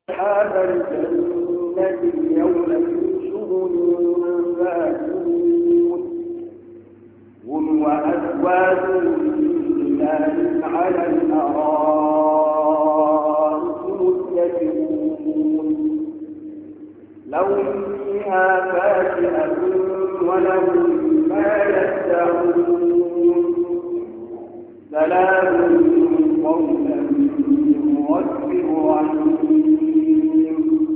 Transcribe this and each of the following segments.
أصحاب الجنة اليوم في شغل فاكهون هم وأزواجهم على الأرائك متكئون لهم فيها فاكهة ولهم ما يدعون سلام قولا من رب رحيم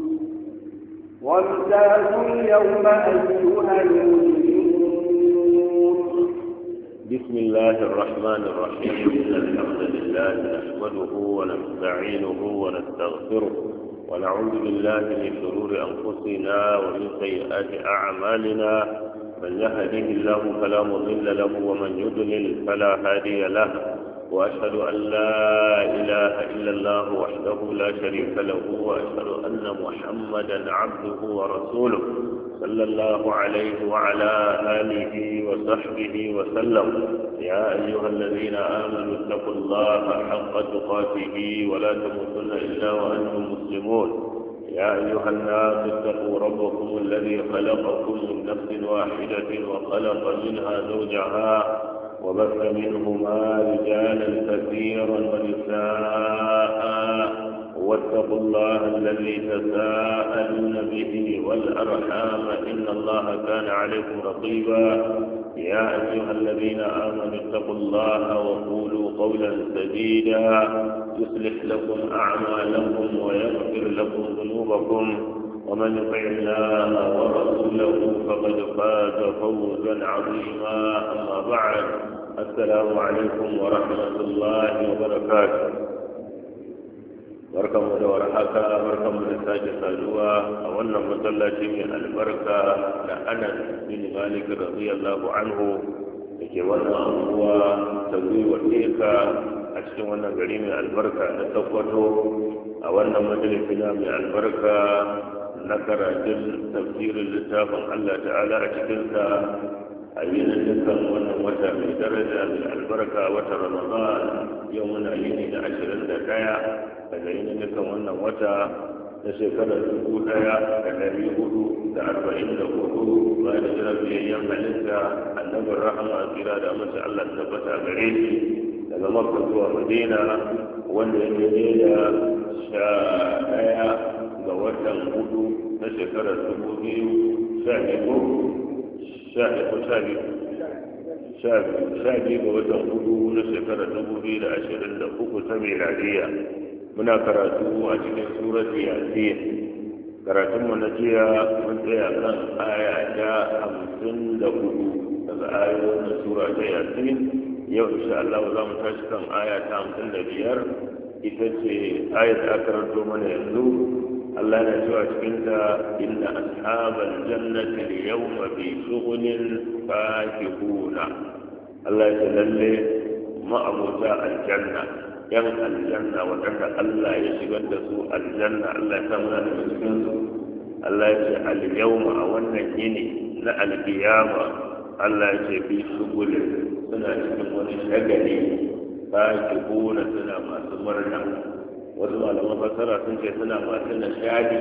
وامتازوا اليوم أيها المجرمون. بسم الله الرحمن الرحيم. إن الحمد لله نحمده ونستعينه ونستغفره ونعوذ بالله من شرور أنفسنا ومن سيئات أعمالنا من يهده الله فلا مضل له ومن يضلل فلا هادي له وأشهد أن لا إله إلا الله وحده لا شريك له وأشهد أن محمدا عبده ورسوله صلى الله عليه وعلى آله وصحبه وسلم. يا أيها الذين آمنوا اتقوا الله حق تقاته ولا تموتن إلا وأنتم مسلمون. يا أيها الناس اتقوا ربكم الذي خلقكم من نفس واحدة وخلق منها زوجها وبث منهما رجالا كثيرا ونساء واتقوا الله الذي تساءلون به والأرحام إن الله كان عليكم رقيبا. يا أيها الذين آمنوا اتقوا الله وقولوا قولا سديدا يصلح لكم أعمالكم ويغفر لكم ذنوبكم ومن يطع الله ورسوله فقد فاز فوزا عظيما. أما بعد السلام عليكم ورحمة الله وبركاته. barkanmu da warhaka, barkanmu da sake saduwa a wannan masallaci mai albarka da Anas bin Malik radiyallahu anhu da ke wannan anguwa ta Gwiwa Teka a cikin wannan gari mai albarka na Sokoto a wannan majalisi mai albarka na karatun tafsirin littafin Allah ta'ala a cikinsa a yinin dukkan wannan wata mai daraja mai albarka wata Ramadan yau muna yini na 21 daga yinin dukkan wannan wata na shekarar 1444 bayan hijirar biyayyen halitta annabin rahama tsira da mace Allah tabbata gare shi daga Makka zuwa Madina wanda ya daidai da 11 ga watan 4 na shekarar 2012 ga watan 4 na shekarar 2023 ta miladiya. Muna karatu a cikin surat Yasin. Karatunmu na jiya mun tsaya kan aya ta 54 daga ayoyin sura ta Yasin. Yau insha Allah za mu tashi kan aya ta 55 ita ce ayat da aka karanto mana yanzu. Allah na cewa cikin ta inna ashabal jannati al-yawma fi shughulin fakihuna. Allah ya lalle ma'abuta aljanna yan aljanna waɗanda Allah ya shigar da su aljanna Allah ya samu da cikin su. Allah ya ce al-yawma a wannan yini na al-qiyama Allah ya ce fi shughulin suna cikin wani shagali fakihuna suna masu murna. Wasu malaman fasara sun ce suna masu nishadi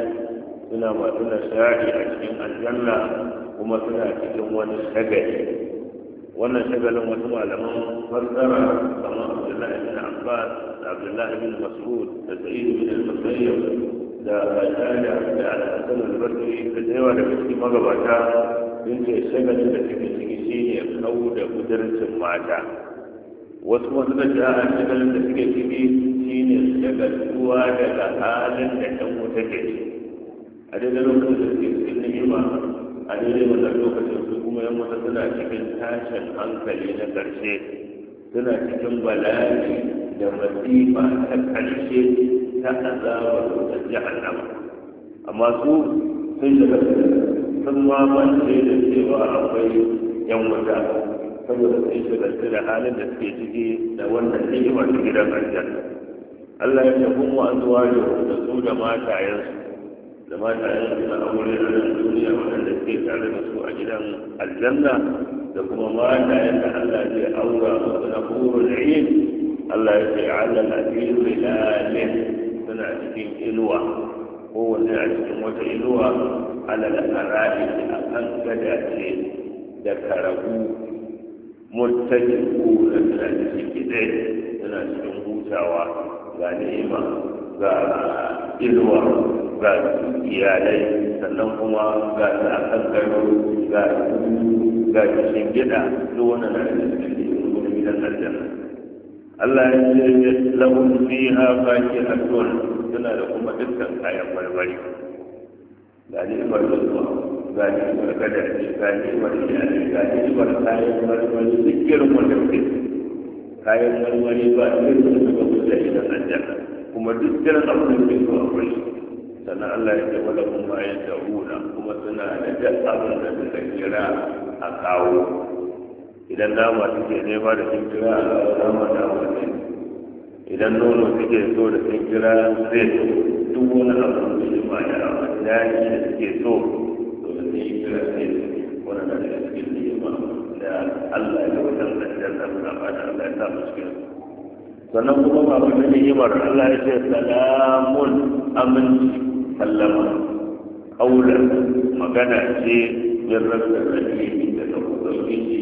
a cikin aljanna kuma suna cikin wani shagali. Wannan shagalin wasu malaman fasara kamar Abdullahi bin Abbas da Abdullahi bin Mas'ud da Sa'id bin al-Musayyib da Qatada da Al-Hasan al-Basri da yawa daga cikin magabata sun ce shagalin da suke ciki shine kau da budurcin mata. Wasu masu da shagalin da suke ciki shine shagaltuwa daga halin da ɗan wuta ke ci a daidai lokacin da suke cikin ni'ima a daidai wannan lokacin su kuma yan wata suna cikin tashin hankali na ƙarshe, suna cikin bala'i da masifa ta ƙarshe ta azabar da jahannama. Amma su sun shiga sun mamance da cewa akwai yan wuta saboda sun shiga da halin da suke ciki da wannan ni'ima ta gidan aljanna. Allah ya tafi mu an zuwa da su da matayensu na aure a nan duniya waɗanda suke tare da su a gidan aljanna da kuma matayen da Allah zai aura musu na hurul ain. Allah ya ce ala al-aziz lalin suna cikin inuwa kowanne a cikin wata inuwa alal ara'i a kan gadace da karabu muttajiku da suna cikin gidai suna cikin hutawa ga ni'ima ga inuwa ga iyalai sannan kuma ga akan gado ga cikin gida duk wannan na da cikin gidan aljanna Allah ya ce lahum fiha fakihatun suna da kuma dukkan kayan marmari ga ni'imar zuwa ga ni'imar gadaje ga ni'imar iyali ga ni'imar kayan marmari duk irin wanda ke kayan marmari ba irin da suka wuce gidan aljanna kuma duk irin abin da ke so akwai sannan Allah ya ce wala kuma ya ta'una kuma suna da duk abin da suka kira a kawo idan nama suke nema da sun kira a kawo nama ne idan nono suke so da sun kira zai so duk wani abu da shi ma ya daji da suke so to da sun kira zai so wani da daga cikin nema da Allah ya wajen ajiyar da suna fata Allah ya samu cikin sannan kuma ba wani ni'imar Allah ya ce salamun aminci sallama kaulan magana ce yin rabin rahimi daga ubangiji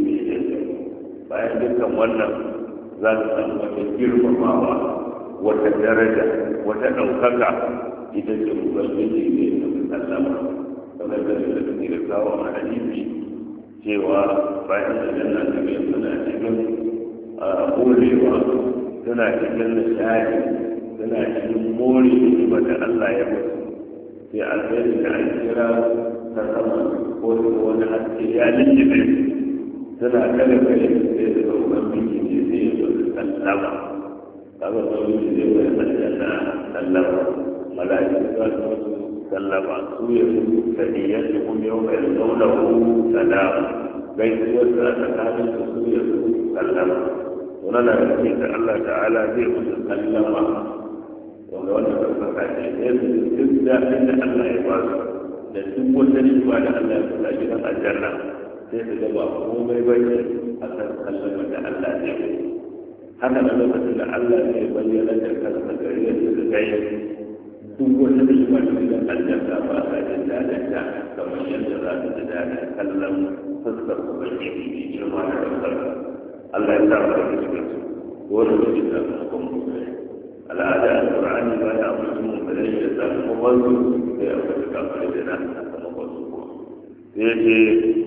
bayan dukkan wannan za su samu wata girmamawa wata daraja wata ɗaukaka ita ce ubangiji ne da sallama kamar da da suke da kawo a hadisi cewa bayan da janna ta mai suna cikin korewa suna cikin nishadi suna cikin more hikimar da Allah ya mutu sai alheri da an kira ta sama ko wani haske ya lullube suna kada kai sai da ubangiji ne zai yi sallama kaga ubangiji zai yi aljanna sallama malaiku za su sallama su ya su tadiyyatu hum yawma yalqawnahu salam gaisuwar da tsakanin su ya su sallama wannan da ke da Allah ta'ala zai musu sallama wanda wannan ɗaukaka ce sai su duk daɗin da Allah ya ba su da duk wata riba da Allah ya kula gidan aljanna sai su gaba komai bane a kan sallama da Allah ne haka da lokacin da Allah zai bayyana da kansa gare su da gaya duk wata riba da gidan aljanna ba sa jin daɗin ta kamar yadda za su ji daɗin kallon fuskar ubangiji mai girma da ɗaukaka Allah ya sa mu da cikin su wani lokacin da kuma mutum al'ada al-Qur'ani ba ya mutum da ya samu mawanzu da ya fata kafar da na sama wasu sai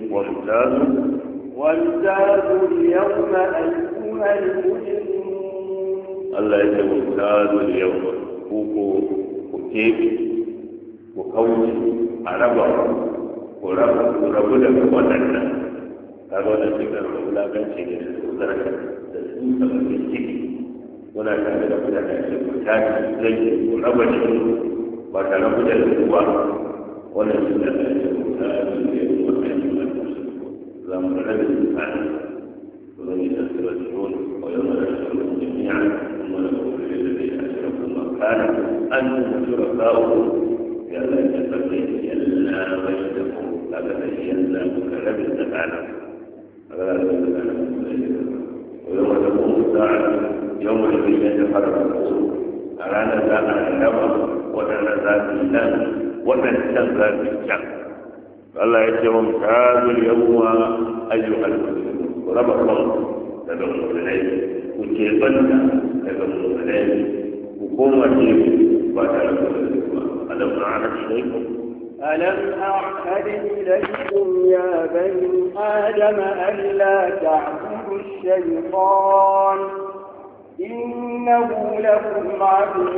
وامتازوا اليوم أيها المجرمون الله يقول وامتازوا اليوم كوكو وكيف وكوني عربا وربو لك وطننا هذا هو الشكر ولا كان شيء ذلك تسوس من الشكر ولا كان له ولا كان شيء زي وربو ba tare da ruwa wannan shi da ya ce ta yi wannan za mu rage tsari wani da sura tun wa yawma nashuru jami'a kuma na kuma da zai ashrafu makana an shuraka'u ya la tafaddal yalla bainakum kaga da yalla muka rabe tsakanin kaga da tsakanin wa yawma taqumu sa'atu yawma yatafarraqu a ranar za a raba waɗanda za su yi nan waɗancan za su yi can Allah ya ce wa mutazul yawma ayyuhal muslimun ku raba kan daga mu'minai ku ke banda daga mu'minai ku koma ce ba tare da ba alam a'had ilaykum ألم أعهد إليكم يا بني آدم ألا تعبدوا الشيطان إنه لكم عدو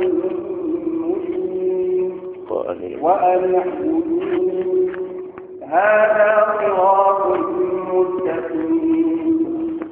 مبين وأن اعبدوني هذا صراط مستقيم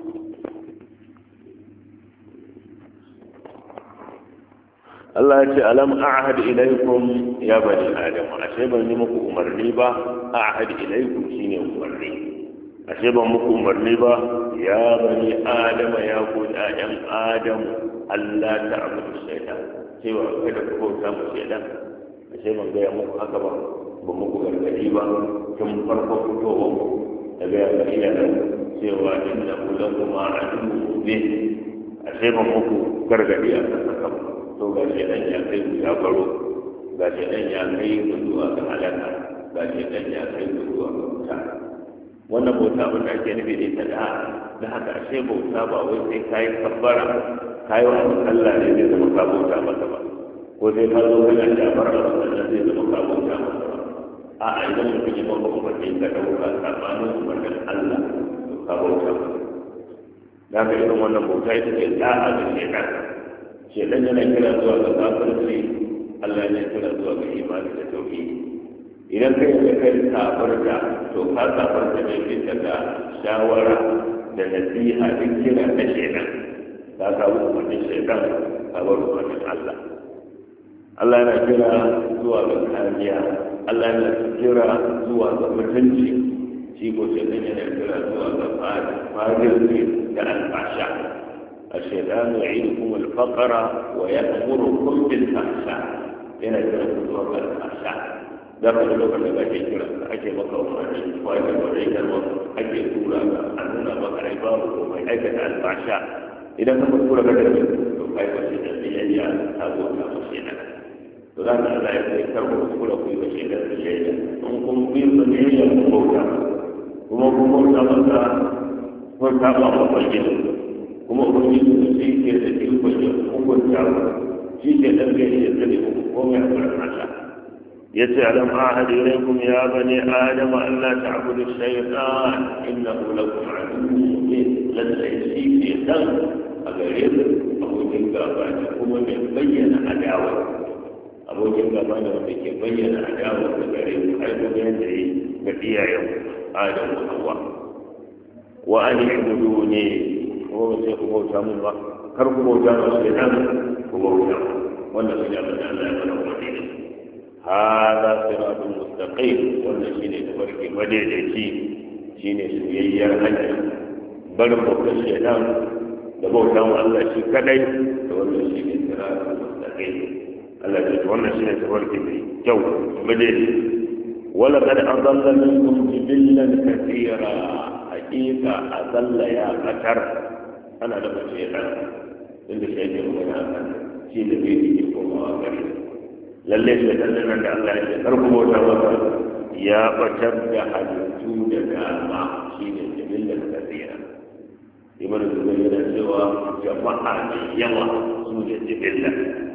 Allah ya ce alam a'had ilaykum ya bani adam ashe ban yi muku umarni ba a'had ilaykum shine umarni ashe ban muku umarni ba ya bani adam ya ku ɗayan adam Allah ta'budu shaytan cewa kada ku bauta mu shaytan ashe ban ga muku haka ba ban muku gargadi ba tun farko fitowa daga ya ga iyalan cewa inna lakum a'duwwun bi ashe ban muku gargadi a kan haka ba to ga shi dan ya kai ya baro ga shaidan ya kai zuwa ga halaka ga shaidan ya kai zuwa ga wuta. wannan bauta abin da ake nufi da ita da haka ashe bauta ba wai sai kayi kabbara kayi wa Allah ne zai zama ka bauta masa ba, ko sai ka zo kana jafar da wannan zai zama ka bauta masa ba. a'a idan mutum ya bauta umarni ka dauka sabanin umarnin Allah to ka bauta masa. da haka irin wannan bauta ita ce da'a ga shaidan. shaidan yana kira zuwa ga kafirci, Allah ne kira zuwa ga imani da tauhidi. idan kai da kai kafarta to ka kafarta ne bisa ga shawara da nasiha da kira na shaidan. ka kawo umarnin shaidan ka bar umarnin Allah. Allah yana kira zuwa ga kariya, Allah yana kira zuwa ga mutunci, shi ko shaidan yana kira zuwa ga fadilci da alfasha. الشيطان يعيدكم الفقر ويأمركم بالفحشاء. yana kira zuwa ga alfasha. da ka lokacin da ake kira ake maka umarni ko ake wadaitarwa ake tura ka a nuna maka ai babu ko mai aikata albasha. idan ka tura ka da to kai ba shi da biyayya ta zo ta mace na to za ka Allah ya kai karbo kula ku ba shi da biyayya in kun bi da biyayya ku bauta kuma ku bauta maka ko ta ba ku bayyana kuma ku yi da shi ke da iko ya hukunta shi ke da biyayya da ku ko mai albarka. yace alam ahad ilaykum ya bani adam an la ta'budu ash-shaytan innahu lakum aduwwun mubin. lallai shi shaytan a gare ku abokin gaba ne kuma mai bayyana adawa. abokin gaba ne wanda ke bayyana adawa da gare ku ai kuma yanda yi ga iyayen Adam da Hawwa. wa an i'buduni ko sai ku bauta mun ba, kar ku bauta wa shaytan, ku bauta wannan shi abin da Allah ya bada umarni. هذا صراط مستقيم. wannan shine tabarki madaidaici, shine soyayyar hanya. barin bautar shaitan da bautan Allah shi kadai da wannan shine siratul mustaqim. Allah ya ce wannan shine tabarki mai kyau madaidaici. wala qad adalla minkum jibillan kathira. haqiqa adalla ya qatar ana da shaitan inda shaitan yana shi da bai yi komawa gare lalle shi da nan da Allah ya karbo bauta masa ya batar da halittu da dama shine jibillan kathira. ibn zubair yana cewa jama'a da yawa su ne jibillan.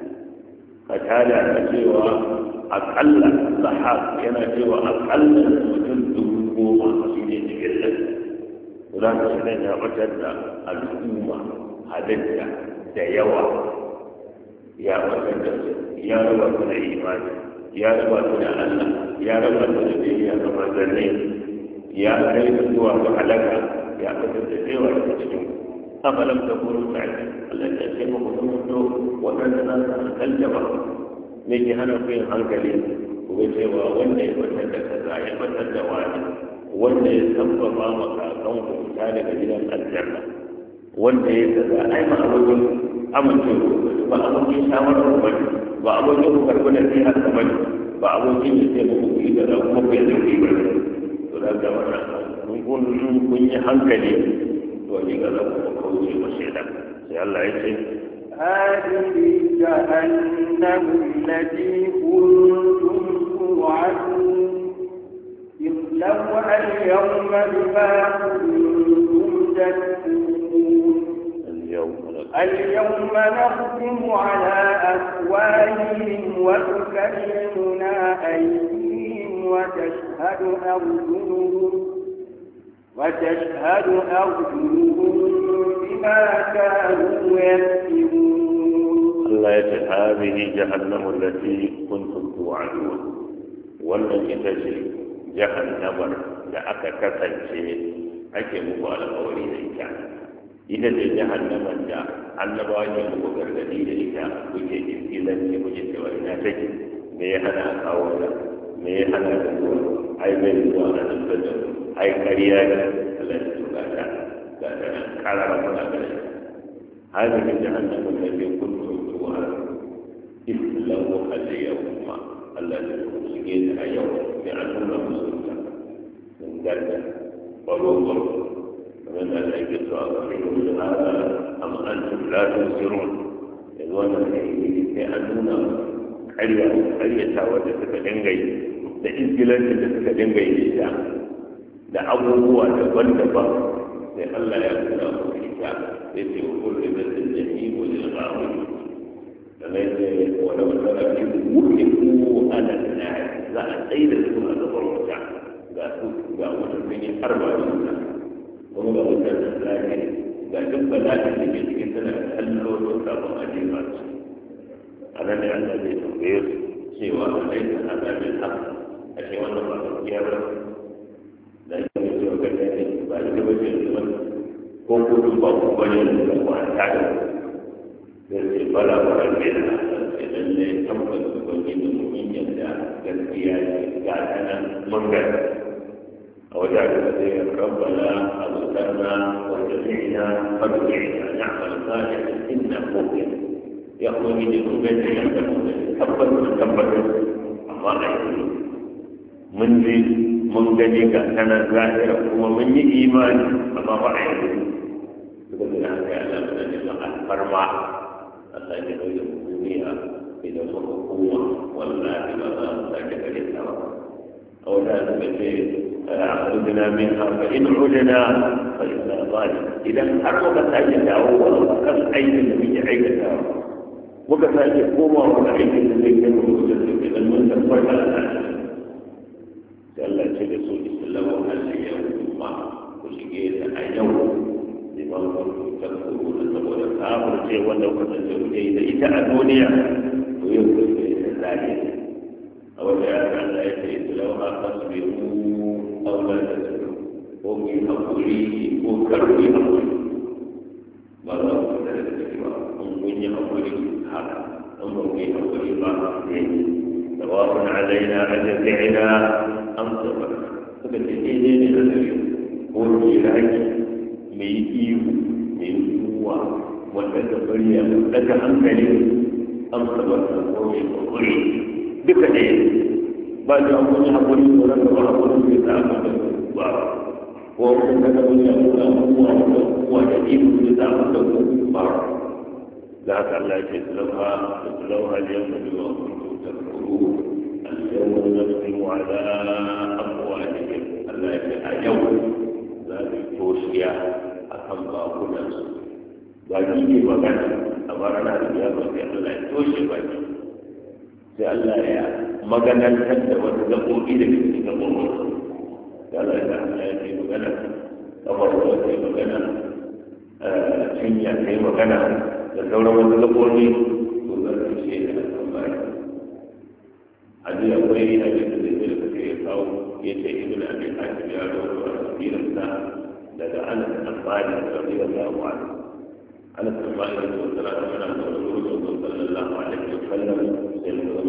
katada da cewa akalla sahab yana cewa akalla mutum 10,000 shine jibillan. za ka shi ya batar da al'umma halitta da yawa, ya batar da su, ya raba su da imani, ya raba su da Allah, ya raba su da biyayya ga manzanni, ya kai su zuwa ga halaka, ya fitar da cewa da cikin afalam da kuru sa'i. Allah ya ce muku sun fito waɗanda na sa hankalta ba. me ke hana ku yin hankali ku ga cewa wanda ya batar da kaza ya batar da wani, wanda ya sabbaba ma kakan ku fita daga gidan aljanna, wanda ya kaza ai ma abokin amincewa ba abokin shawarar ba ba abokin ku karɓi da sai haka ba ba abokin ya ce muku ku yi da kuma ku yi da ku yi ba. to da ga wannan kun yi hankali to ni ga za ku kauce wa shaidan. sai Allah ya ce هذه جهنم التي كنتم توعدون اصلوها اليوم بما كنتم تكفرون. اليوم نختم على أفواههم وتكلمنا أيديهم وتشهد أرجلهم بما كانوا يكسبون. الله يقول هذه جهنم التي كنتم توعدون. wannan ita ce jahannamar da aka kasance ake muku alƙawari da ita. ita ce jahannamar da annabawa ne muku gargadi da ita, kuke iskilanci kuke cewa ina take, me ya hana kawo ta, me ya hana da zuwa, ai bai zuwa na tabbata, ai ƙarya ne. Allah ya tuka ta ga ta nan karara kuna gare هذه جهنم التي كنتم توعدون اصلوها اليوم. التي تسجد اليوم بأنهم مسلمون من ذلك وروضا ومن ذلك تؤخرون هذا أم أنتم لا تنصرون يظن بأننا ƙaryata wanda suka dinga yi da izgilancin da suka dinga yi da abubuwa daban-daban sai Allah ya kula mu ita sai ce kullu min jahim wal ghawi da mai ce wala wala wuku ala nar za a tsaida su a gaban wuta ga su ga wata bin arba'in kuma ga wata zaki ga duk bala'in da ke cikin tana kallo don kafin a jefa su a nan da Allah zai tambaye su cewa a laifin azabin haka a ce wannan ba gaskiya ba da ita mai cewa gaskiya ne ba ita ba ce da wani ko kudin ba ku bane da kwanta da ce bala ba a ce da sai lalle tabbas su kwanci da mumin yadda gaskiya ne ga ta nan mangar a wajen da zai rabbana abutarna wanda zai'ina fadurina na'amal salihin inna mu'min ya kuma yi da kuma da ya tabbatar amma a yi mun ji mun gani ga sanar zahira kuma mun yi imani amma ba a yi suka zina haka ya zama da neman alfarma a sake ɗauke duniya idan muka koma wallahi ba za mu sake gare ta ba a wata suka ce أخرجنا منها فإن عدنا فإنا ظالم إذا أرغب ساجد أول كان أي النبي عيدا وكذلك قوم وعيد النبي كان مسلم إذا المنتج فرق قال لا تجلسوا الإسلام اليوم وشجيت اليوم لما تذكرون تقول الكافر شيء ولو كنت إذا إتى الدنيا ويذكر في ذلك أو جاء أن لا يجلس لو تصبروا أو لا تسلم وفي أقولي وكربي أقولي ماذا أقول لك أمني أقولي هذا أمني أقولي ما سواء علينا أجزعنا أم صبرنا فكتئذين الأسرين قولوا إلهي ميئيو ميئيوا وتتبريا لك أمثالي أم صبرنا قولي أقولي بكتئذ ba da wani haƙuri ko rasa ba haƙuri zai sa maka ba ko wani daga wani abubuwa da iko zai sa maka ba da haka Allah ya ce sulauha yau da biyu a kuntu ta kuru al-yawma nafsimu ala amwalihim Allah ya ce a yau za su toshiya a kan bakunansu ba ni ne magana a barana da ya ba sai Allah ya toshe baki sai Allah ya maganantar da wata gaɓoɓi da ke cikin gaɓoɓi da Allah ya Allah ya ce magana kamar wata yi magana cinya ta yi magana da sauran wata gaɓoɓi to za su ce da kan baya hadi akwai hadisi da zai da kake kawo ya ce ibn abi hatim ya rawaito a tafsirinsa daga Anas bin Malik radiyallahu anhu Anas bin Malik radiyallahu anhu yana da Rasulullah sallallahu alaihi wasallam sai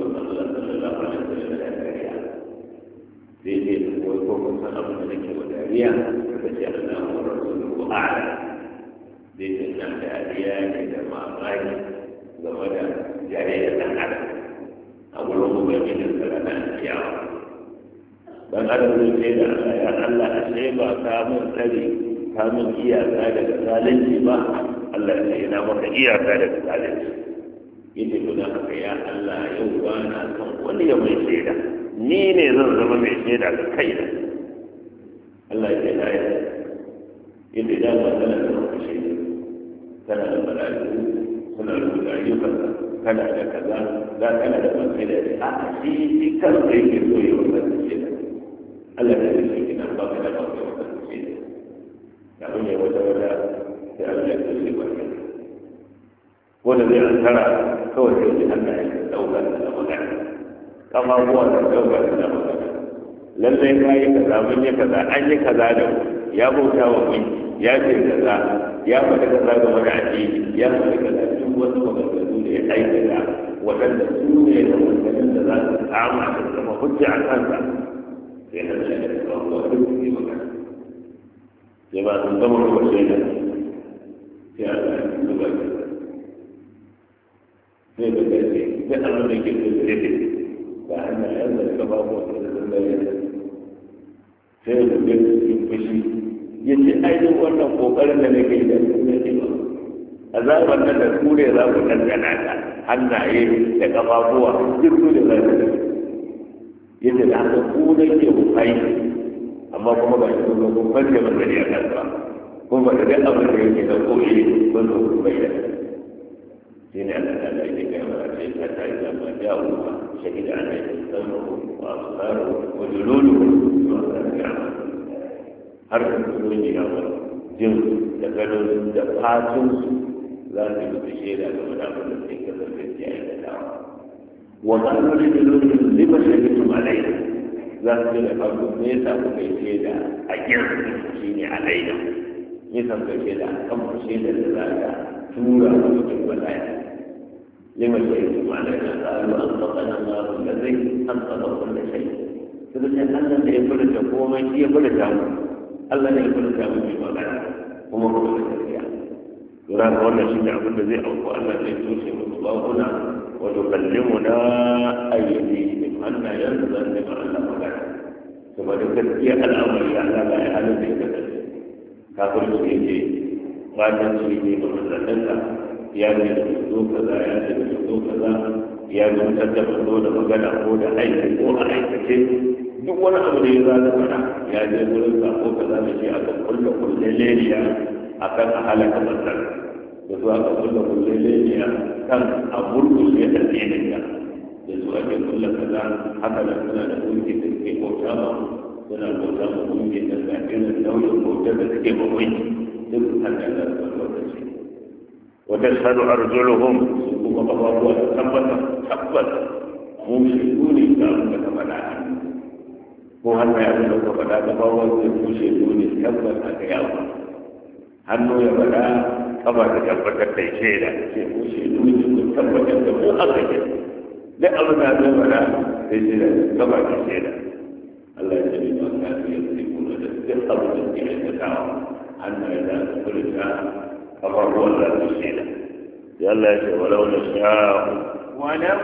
sai dai wai ko kun san abin da nake wa dariya ka ce Allah wa rasuluhu a'la dai ce nan dariya ne da mamaki game da jariya dan adam a wurin ubangijin sa na kiyawa dan adam zai ce da Allah ya Allah ashe ba ka mun tsare ka mun iyaka daga zalunci ba Allah ya ce ina maka iyaka daga zalunci yadda kuna haka ya Allah yau ba na kan wani ya mai shaida ni ne zan zama mai shaida ga kaina Allah ya ce na yi yadda da ba tana da wata shaida tana da mala'iku suna rubuta ayyukanka kana da kaza za kana da wata shaida a shi kanka yake so ya wata shaida Allah ya ce kina ba ka da wata shaida ya mun yi wata sai Allah ya ce ba wanda zai antara kawai sai ji Allah ya dauka da magana kama buwa da dauka da magana lallai ka yi kaza mun yi kaza an yi kaza da ya bauta wa mun ya ce kaza ya faɗi kaza ga wani addini ya faɗi kaza duk wasu maganganu da ya aikata waɗanda su ne da maganganun da za su kama da zama hujja a kansa sai na da ya kawo wa duk su yi magana sai ba sun zama ruwa shaida sai Allah ya zuba shi zai da gaske duk abin da ke so da yake ba hanyar yanzu da gaba ko da sun bayyana sai da gaske cikin fushi ya ce ainihin wannan kokarin da nake da su ne ba azabar nan da kure za ku kankana ta hannaye da ƙafafuwa duk su da zai yadda da haka ku da ke bukari amma kuma ba shi kuma kun farce magana a kansa kuma ba da duk abin da yake da koyi kun zo ku bayyana shi ne Allah ta lai da kai wa sai ta ta yi zama ja'u shahida an yi samu wa asaru wa jululu wa sarfi'a har da su ne ya wa jin da ganin da fatun su za su yi mutu shaida game da abin da sai kasance ya yi da dawa wa ƙarar da lokacin liba shaidu alaina za su yi da farko ne ya samu kai shaida a girki shi ne alaina ya samu kai shaida a kan shaida da za ka tura a cikin bala'i liba shaidu alaina ƙarar an faɗa na da zai an faɗa kulle shai su da sai Allah da ya furta komai shi ya furta mu Allah ne ya furta mu mai magana kuma kuma da gaskiya lura ga wannan shi ne abin da zai auku Allah zai toshe musu bakuna wa tukallimuna aydihim anna yanzan da Allah magana saboda gaskiya al'amari Allah ba ya halin da ya kasance kafin su yake bayan su yi ba manzanninka ya ne da zo kaza ya ne da zo kaza ya zo tattaba zo da magana ko da aiki ko a aikace duk wani abu da ya za ta fara ya je wurin sako kaza da shi aka kulle kulle leliya akan a halaka manzan da zuwa ga kulle kulle leliya kan a murkushe addinin ka da zuwa ke kulle kaza haka da suna da gunki da suke bauta ma suna bauta ma gunki da ga irin nauyin bauta da suke bawai duk haka da su lokaci wata shaɗu arjuluhum su kuma kafafuwa da tabbata mu shi ne ga abin da faɗa ko hannu ya zama ka faɗa kafafuwa da mu shi ne tabbata ga yawa hannu ya faɗa kama da tabbatar da shaida ce mu shi ne ku tabbatar da mu haka ke duk abin da zai faɗa sai shaida kama da shaida Allah ya ce ba ka fiye da kuma da duk abin da ke aikatawa hannu ya zama furta abubuwan da su shaida ya Allah ya ce walau na sha'u ولو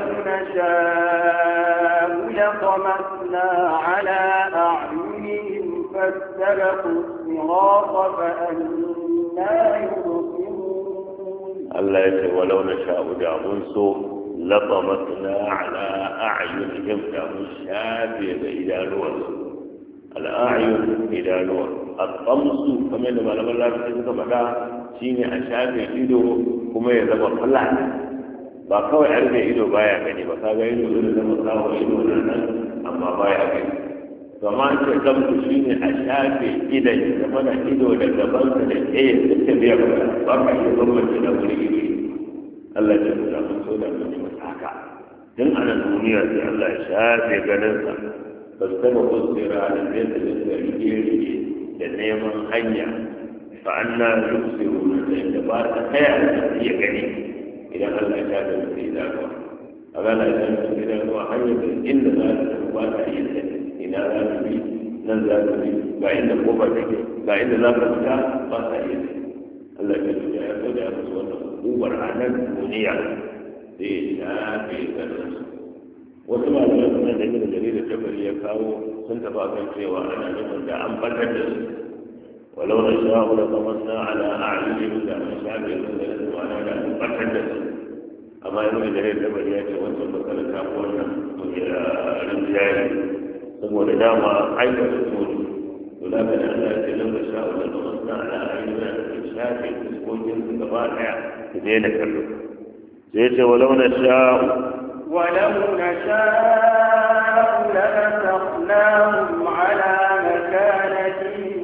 نشاء لطمسنا على أعينهم فاستبقوا الصراط فأنا يبصرون الله ya ce walau na sha'u da mun so لطمسنا على أعينهم da mun shafe da idanuwansu al'ayun idanuwa al-qamsu kamar da malaman lafiya suka faɗa shine a shafe ido kuma ya zama flat ba kawai a rufe ido baya gani ba kaga ido zai zama kawo ido nan amma baya gani to amma an ce qamsu shine a shafe idan ya zama da ido da gaban sa da tsaye da tafiya ba ka iya bambance da wani ido Allah ya ce mun so da mun haka dan ana duniya sai Allah ya shafe ganin sa فاستبقوا الصراط الذي يجري لنيمان هنيا فأنا يبصرون عند بعض خيال هي كريم إذا الله شاء في ذلك أقال إذا إذا هو هنيا إن ذلك بعض يد إن ذلك نزل به وعند قوته وعند ذلك بعض يد الله يقول يا رسول الله هو العنان منيع في ذلك wasu malamai suna da yin dalilin jabari ya kawo sun taba kan cewa ana nufin da an batar da su walau na sha'u da kamanna ala a'yunihim da an shafe su da su ana da an batar da su amma yin dalilin jabari ya ce wancan matsalar ta wannan rinjaye saboda dama aikata su ne to da ka da Allah ya ce lau na sha'u da kamanna ala a'yunihim da shafe fuskokin su gaba daya su daina kallo sai ce walau na sha'u ولو نشاء لمسخناهم على مكانتهم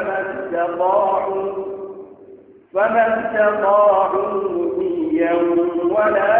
فما استطاعوا مضيا ولا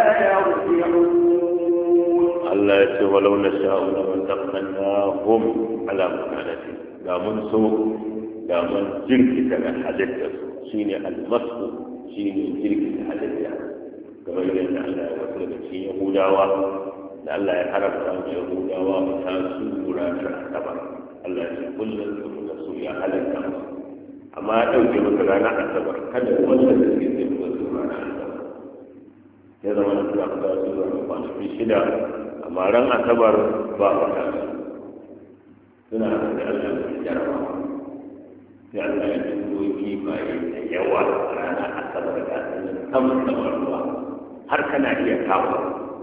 يرجعون الله يقول ولو نشاء لمسخناهم على مكانتهم لا من سوء لا من جرك حدث شيني المسخ شيني جرك حدث kamar yadda Allah ya wasu daga cikin Yahudawa da Allah ya haramta wa Yahudawa ta su ranar Asabar Allah ya kullum da su ya halatta musu amma ya ɗauke maka ranar Asabar kada wanda da suke zai zuwa su ranar Asabar ya zama da su aka su zuwa kwanaki 6 amma ran Asabar ba a wata su suna da Allah ya jarawa sai Allah ya tuno kifaye da yawa ranar Asabar da sanin kamar ruwa har kana iya kawo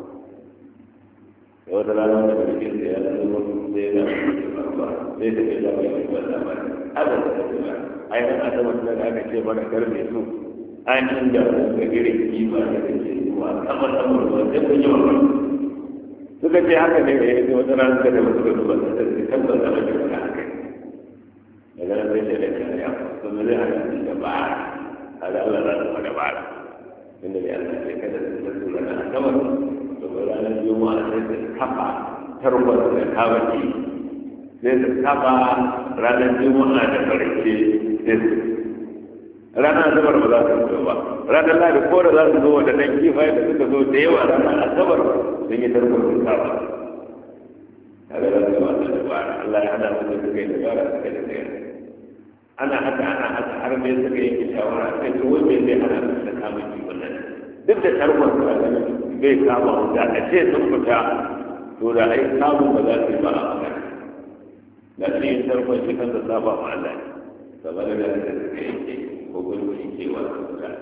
da wata rana da cikin da ya zama sai na ba sai da ya zama yi ba zama haka da ta zama ai an asabar da aka ce mana karbe su an inda ga irin kima da kake zuwa sama sama ruwa sai kun yi wa suka ce haka ne ya yi wata rana da wasu da zuwa da ta tabbata da wani da haka daga nan sai da ya kuma zai hana shi da ba hada Allah za ta da bara inda ya Allah sai kada ta tura na asabar to ranar juma'a sai ta kafa tarbar da kawaki sai ta kafa ranar juma'a da barke sai ranar asabar ba za su zo ba ranar ladi ko da za su zo da dan kifaye da suka zo da yawa ranar asabar sun yi tarbar da kafa kaga za su wata dabara Allah ya hada mu da suka yi dabara suka da tsaya ana haka har mai suka yi shawara sai to wai zai hana su da kama kiwon nan duk da tarbar da bai kama da a ce sun fita to da ai samu ba za su yi ba a magana da shi yin tarbar shi kan da saba ma Allah saboda da suka yi hukunci cewa su fita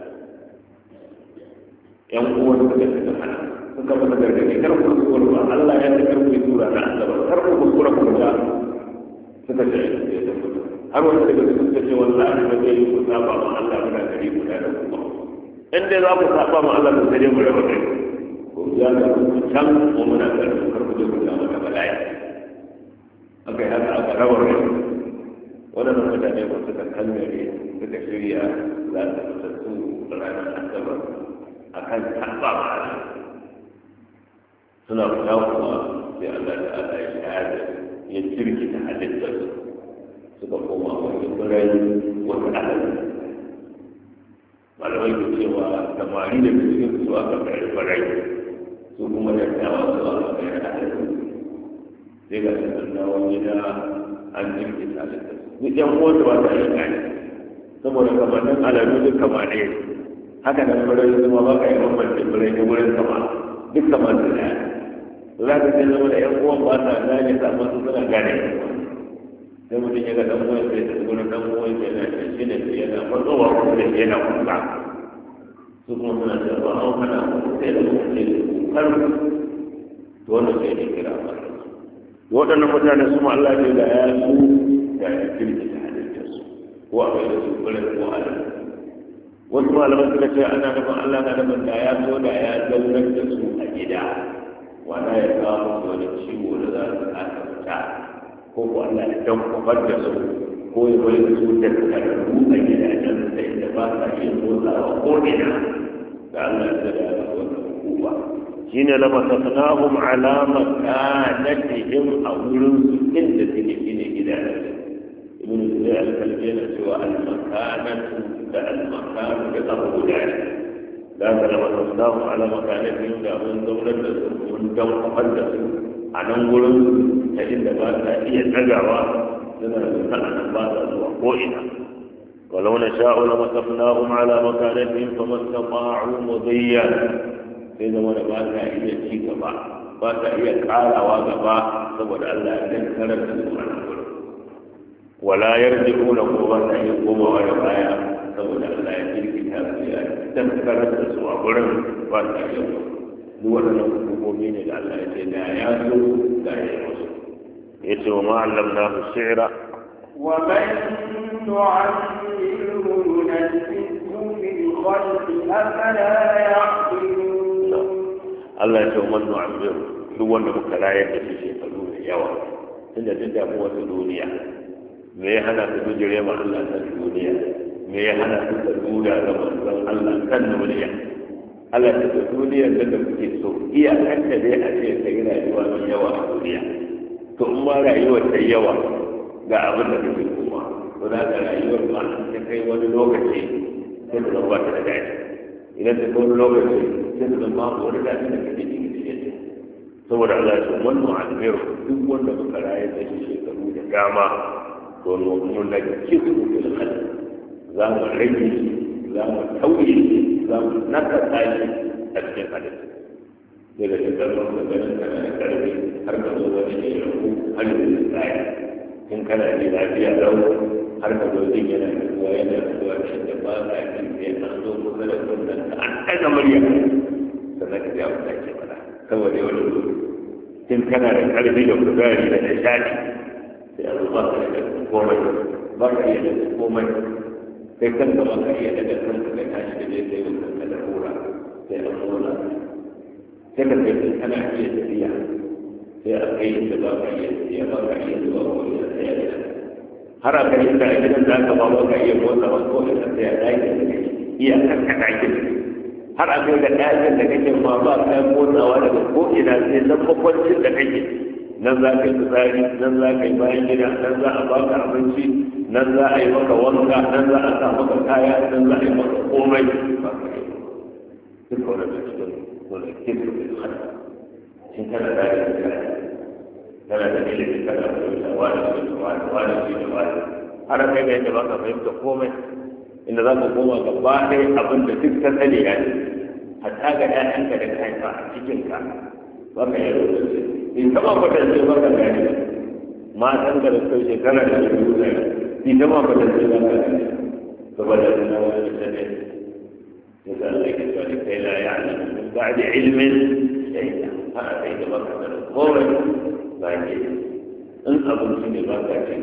yan uwan da suka hana suka fita gargaɗi kar ku kuskura ba Allah ya ta karku yi tura na asabar kar ku kuskura ku fita suka ce ya ta fita har wani daga cikin suka ce wallahi ba zai yi ku saba ma Allah muna gari guda da kuma in dai za ku saba ma Allah ku sai dai mu raba kai ko ya ga ku can ko muna gari kar ku je ku samu da bala'i aka yi haka aka raba kai waɗannan mutane ba suka kallare suka shirya za su fita su ranar asabar a kan saba ma Allah suna fita kuma sai Allah da Allah ya shahada ya jirkita halittar suka koma wani birai wata alaƙa malamai ke cewa samari da cikin su aka kai birai su kuma da dawa su aka kai alaƙa sai ga sun dawo gida an jirkita halittar duk yan kowace ba ta yi gani saboda kamannin alamu duk kama ne haka nan birai kuma ba ka yi bambance birai ta wurin kama duk kamar da ɗaya za ka ce zama da yan uwan ba sa gane samun su suna gane sai mutum ya ga dan uwan sai ta gurin dan uwan sai na shi ne sai yana matsowa kuma da yana kuka su kuma suna ce ba hau kana sai da mutum sai da kukar to wannan sai ne kira ba waɗannan mutane su ma Allah ne da ya su da ya kirki ta halittar su ko a bai da su gurin ko a da wasu malaman suka ce ana nufin Allah na nufin da ya so da ya zaunar da su a gida wanda ya kawo wani ciwo da za su kasa fita ko ko Allah ya dan kofar da su ko ya bari da su da karatu a gidajen da inda ba sa yin motsawa ko ina da Allah ya da wannan hukuma shine la masaknahum ala makanatihim a wurin su inda suke shine gidajen ibn Zubair al-Kalbi yana cewa al-makanatu da al-makanu da abu da da ka lama tasnahu ala makanatihim da mun zaunar da su mun dan kofar da su a nan wurin ta inda ba ta iya tsagawa suna da sa'anan ba ta zuwa ko'ina walau na sha'u na masafnahum ala makanatihim fa mastata'u mudiyya sai zama da ba ta iya ci gaba ba ta iya karawa gaba saboda Allah ya dankarar da su a nan wurin wala yarji'una ko ba ta iya komawa da baya saboda Allah ya jirkita su ya dankarar da su a wurin ba ta iya duk waɗannan hukumomi ne da Allah ya ce da ya zo da ya yi wasu ya ce wa ma'allam na su shi'ira wa man nu'ammiru nunazzihu fil khalqi afala ya'qilun Allah ya ce wa man nu'ammiru duk wanda muka rayar da shi shekaru da yawa tunda duk da mu wata duniya me ya hana su bijire ma Allah kan duniya me ya hana su da duniya ga manzon Allah kan duniya Allah ta ce duniyar da kuke so iyakar da dai a ce ka yi rayuwa mai yawa a duniya to in ma rayuwar ta yawa ga abin da kake kuma to za ka rayuwar ma ta kai wani lokaci sai ta zama ta da daɗi idan ta kai wani lokaci sai ta zama wani daɗi da kake cikin cikin saboda Allah ya ce wannan almiru duk wanda muka rayar da shi shekaru da dama to mun da kisu fil khalq za mu rage shi za mu tauye shi za mu naka tashi a cikin halittu daga cikin da ganin kana da karfi har ka zo wani ne ya rabu har da tsaya in kana da lafiya lau har ka zo jin yana da ruwa yana da ruwa da inda ba ka jin sai an zo kusa da kunnan an ɗaga murya tafiya ba ta ke fada saboda wani tun kana da ƙarfi da kuzari da nishaɗi sai a zuba ka da komai ba ka iya da komai sai kan gaba ka iya daga kanka ka tashi da je sai wani kanka da hura sai a hura sai ka kai kana iya tafiya sai a kai da ba ka iya tafiya ba ka iya zuwa ko iya tsaya da har a kai da gidan da aka ba ka iya motsa ba ko iya tsaya ɗakin da kake iya kanka ɗakin har a kai da ɗakin da kake ma ba ka motsawa daga ko ina sai nan makwancin da kake nan za ka yi tsari nan za ka yi bayan gida nan za a baka abinci nan za a yi maka wanka nan za a sa maka kaya nan za a yi maka komai ba ka yi duk wani da cikin wani kirkin da hada shi kana da ya kaya kana da ilimin kana da wani wani wani wani har kai da yadda ba ka fahimta komai inda za ka koma gaba ɗaya abin da duk ta sani ya ce hatta ga ƴaƴanka da ka haifa a cikinka ba ka yi rubutu in taɓa kwatance ba ka gane matan da da kai shekara da shekaru da in taɓa kwatance ba ka gane gaba da suna wani da ne ya sa Allah ke cewa kai la ya alamu min ba'di ilmin shay'a haka kai da ba ka gane komai ba ke in abinci ne ba ka ce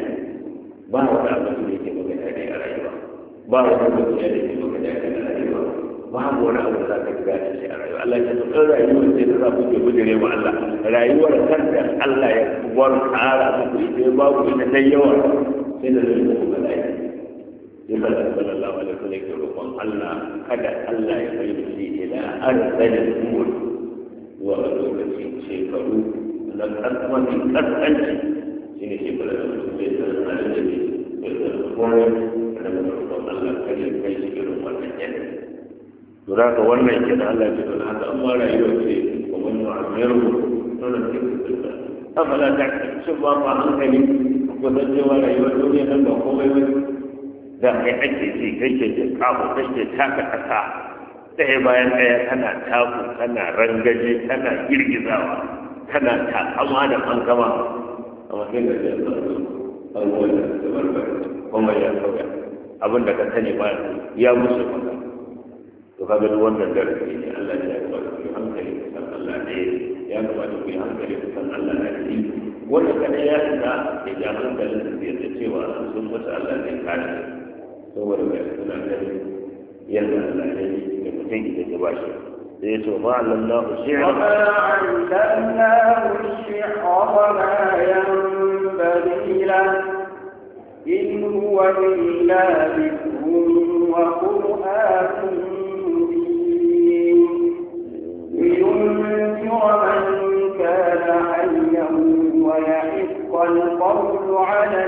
ba wani abinci ne ke maka daɗi a rayuwa ba wani abinci ne ke maka daɗi a rayuwa babu wani abu da za ka gane shi a rayuwa Allah ya tsara rayuwar sai da za ku ke gudure wa Allah rayuwar kanta Allah ya war tsara muku ita babu ita ta yawa sai da zai muku bala'i sai da sallallahu alaihi wasallam ke roƙon Allah kada Allah ya kai da shi ila arzalin umur zuwa lokaci shekaru na kasmanci kaskanci shi ne shekaru da mutum bai san halin da ne bai san komai da mutum Allah kada ya kai shi irin wannan yanayi tura ka wannan ke da Allah ce don haka amma rayuwar ce kuma yi ma'amiyar mu nuna cikin da afala ta ci ba ma hankali ko san cewa rayuwar duniya nan ba komai wani da kai ake ci kai ke ke kafu kai ke taka kasa ɗaya bayan ɗaya kana taku kana rangaje kana girgizawa kana takama da fankama amma sai ga ce abubuwan da su barbar kuma ya sauya abin da ka sani ba ya musu maka to kaga duk wannan darasi ne Allah ya yi wa ku hankali san Allah ne ya kamata ku hankali san Allah ne wannan kada ya da ya ja hankalin da ya cewa sun mutu Allah ne kare saboda mai suna gani yadda Allah ne ya mutum da ya bashi sai to ma Allah shi'a ma allamnahu shi'a wa ma yanbaghi lahu in huwa illa dhikrun wa qur'anun لينذر من كان حيا ويحق القول على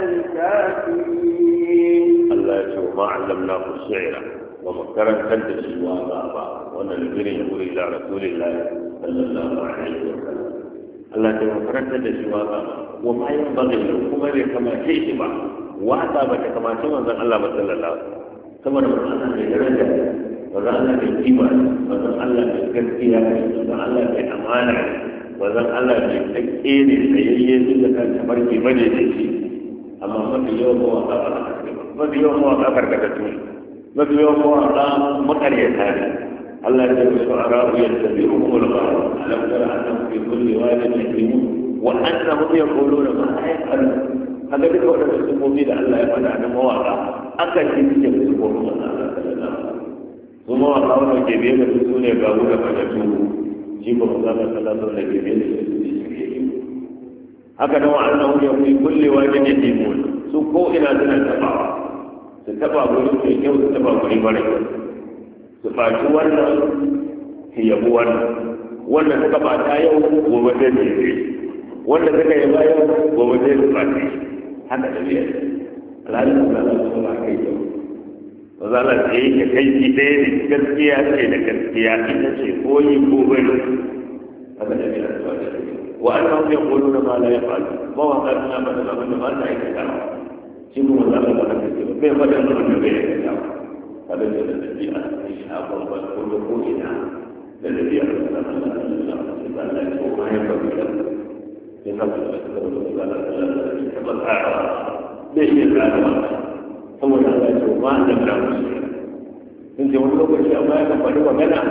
الكافرين الله يشوف ما علمناه الشعر ومكرم كنت الشواء بابا وانا الجري يقول الى رسول الله صلى الله عليه وسلم الله يشوف مكرم كنت الشواء بابا وما ينبغي له كما كما شيء با واتا بك كما شيء من الله صلى الله عليه وسلم كما الله درجه wazan Allah mai kima wazan Allah mai gaskiya wazan Allah mai amana wazan Allah mai tsakke ne tsayayye su da kan tabarki bane da shi amma mafi yawan mawaka ba a kasance ba mafi yawan mawaka karkatattu ne mafi yawan mawaka makaryata ne Allah ya ce su arabu ya tabi umul ghawa alam tara annahum fi kulli wadin yahimun wa annahum yaquluna ma la yaf'alun kaga duka wadannan sifofi da Allah ya faɗa na mawaka akan yi cikin sifofin Allah sallallahu alaihi wasallam kuma wa kawo ke biye da su ne gabu da fadatu shi ba zama sallallahu da ke biye da su ne shi ke haka nan wa'annan ya kuyi kullewa da ne timun su ko ina suna tabawa su taba gurin mai kyau su taba guri mara kyau su faci wannan su yabi wannan suka fata yau gobe zai ne wanda suka yaba yau gobe zai su faci haka da biyar alhalin da su ba kai yau zala ce ya kai ki ɗaya ne gaskiya ce da gaskiya ita ce koyi ko bari haka da biyar da wata wa an hau ya kolo na ma la ya faru ba wa ka tuna ba da abin da ba ta aikata shi kuma za ka ga ce ba bai faɗin abin da bai aikata kada ne da dabi'a ne shi a babban ko da ko ina da dabi'a da Allah Allah Allah ko ma ya faru da ya ka da Allah Allah ta ba tsara bai iya tsara saboda Allah ya ce ma da musu in ce wani lokaci amma ya faɗi magana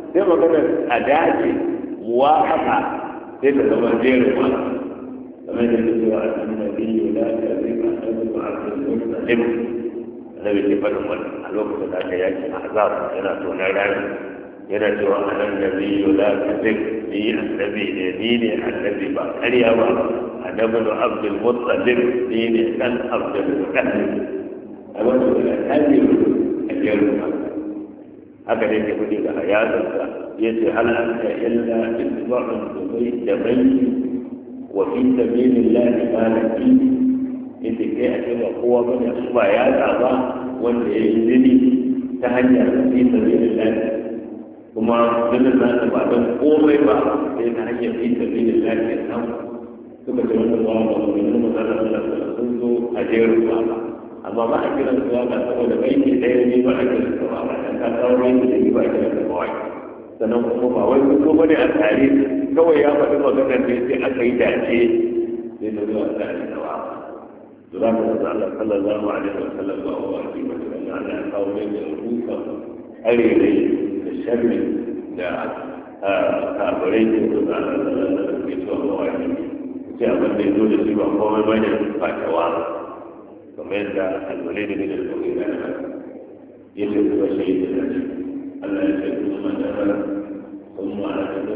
sai magana a dace muwafaqa sai ta zama jerin ma kamar da ke cewa annabi la yadrika annabi abdul muslim annabi ke faɗin wannan a lokacin da aka yaki ahzab yana tonar rami yana cewa annabi la yadrika ni annabi ne ni ne annabi ba ƙarya ba annabi abdul muslim ni ne dan abdul muslim a wannan da hali a jerin ma haka ne ke kudi da hayatarsa ya ce hal anta illa isba'un da bai wa fi sabilillahi malaki yace kai a cewa kowa bane su ba ya ba wanda ya yi zini ta hanyar fi sabilillahi kuma zinin nasa ba don komai ba sai ta hanyar fi sabilillahi ya samu suka ce wannan ba ba mu ne mu zara sun zo a jerin ba amma ba a kiran su waka saboda baiti ɗaya ne ba a kiran su ba dan ka kawo baiti da yi ba a kiran su ba wai sannan kuma ba wai ko bane a tare kawai ya faɗi maganar ne sai aka yi dace sai da zuwa tare da wa to za ka san Allah sallallahu alaihi wa sallam ba wa shi ba da Allah ya kawo ne da ruka arere da sharri da kafirai da Allah sallallahu alaihi wa sallam ba shi sai abin da ya zo da shi ba komai bane fatawa kamar yadda alwalai da bin al-mughira ya ce kuma shahid da shi Allah ya ce kuma da kuma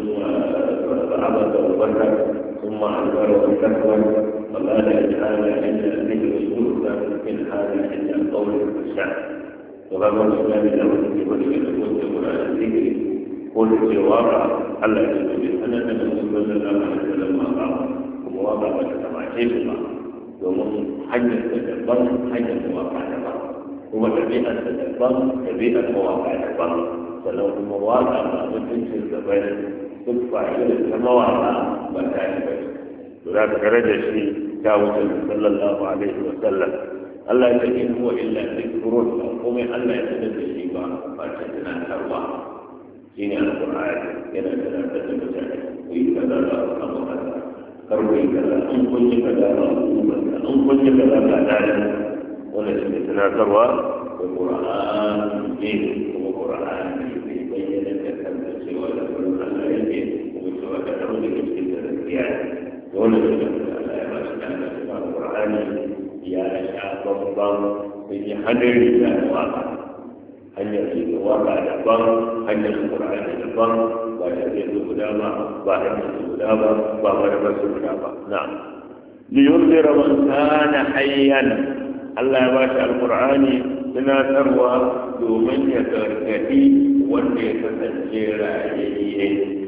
abada wa barka kuma albara wa takwa Allah ya ta'ala inda annabi rasul da in hada inda qawl al-shah to ba mu da da wani wani da wani Qur'an zikri ko da cewa Allah ya ce sanan da sallallahu alaihi wasallam kuma wa ba ta tamace shi ba domin hanyar da daban hanyar mawaka daban kuma ɗabi'ar da daban ɗabi'ar mawaka daban sannan kuma waka ba mutuncin daban duk fa'idar da mawaka ba ta yi ba to za ka tare da shi ta wuce sallallahu alaihi wa sallam Allah ya ce in huwa illa dhikrun komai Allah ya sanar da shi ba ba ta tunatarwa shine alqur'ani yana tunatar da mutane ku yi kaza da abu kaza karwai kaza an kunyi kaza ba hukumarka an kunyi kaza ba dalil wanda shi ne tunatarwa da Qur'an ne kuma Qur'an ne bai bayyana da kanta cewa da kullum Allah yake kuma cewa da dawo da cikin da gaskiya ne wanda shi ne Allah ya ba shi da Qur'ani ya sha babban sun yi hadari da waka hanyar da waka daban hanyar Qur'ani daban ba da zai guda ba ba hanyar guda ba ba madamar guda ba na'am li yunzira man kana hayyan Allah ya ba shi alqur'ani tunatarwa domin ya gargadi wanda ya kasance rayayye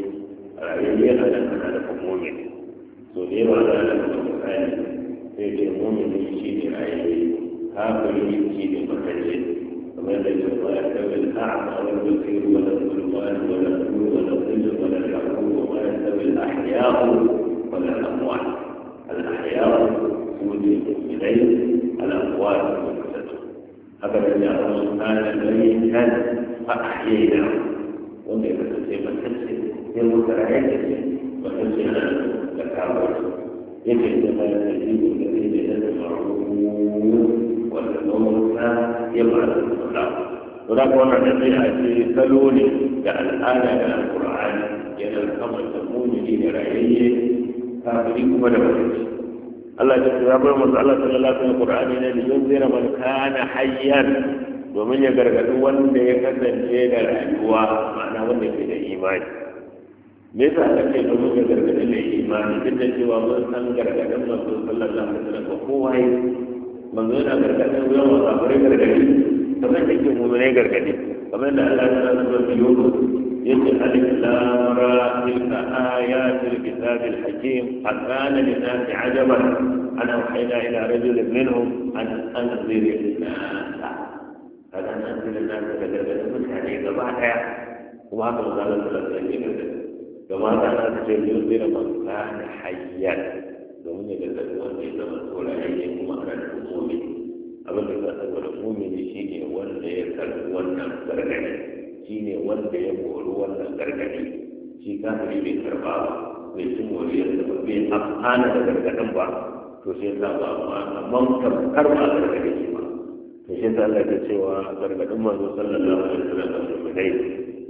a nan kana da mu'min so ne ba da alqur'ani sai ce mu'min shi ne rayayye kafiri shi ne matacce kamar da ya ba ya tabbata al'a'ma wal basir wal sulman wal nur wal dhil wal yaqub wa ma yastawi al-ahya' wal amwat al-ahya' wujud ilayhi al-amwat هكذا جاء سبحانه ميتا فأحيينا وما يفتسي من تنسي يموت رعيته وتنسي لكاوة يجب ما يجب الذين يسمعون والموت يبعث الله هناك وانا نبيع في سلولي الآن القرآن ينالكم التمون دين رعيه فأخذكم ولا فتنسي Allah ya ce ya bar manzo Allah sallallahu alaihi wasallam ne yunzira man kana hayyan domin ya gargadi wanda ya kasance da rayuwa ma'ana wanda ke da imani me yasa ake domin ya gargadi da imani duk da cewa mun san gargadin manzo sallallahu alaihi wasallam ko kowa yi manzo yana gargadin yawan kafirai gargadi kamar da ke mu'mini gargadi kamar da Allah ya sanar da Yunus yace alif lam ra tilka ayatul kitabil hakim akana lin-nasi ajaban ana wahayna ila rajulin minhum an anzir an-nas hada anzir an-nas daga mutane gaba daya kuma haka manzo Allah sallallahu alaihi wasallam gaba da ana ce yuzira man kana hayyan domin ya gargaɗi wanda ya zama tsoraye kuma ana da mu'min abin da za a saboda mu'mini shine wanda ya karɓi wannan gargaɗi shine wanda ya mori wannan gargaɗi shi kafiri bai karɓa ba bai ci moriyar da ba bai amfana da gargaɗin ba to sai sa ba amma karɓa gargaɗi shi ba to sai sa Allah ya cewa gargaɗin manzo sallallahu alaihi wasallam da mu'minai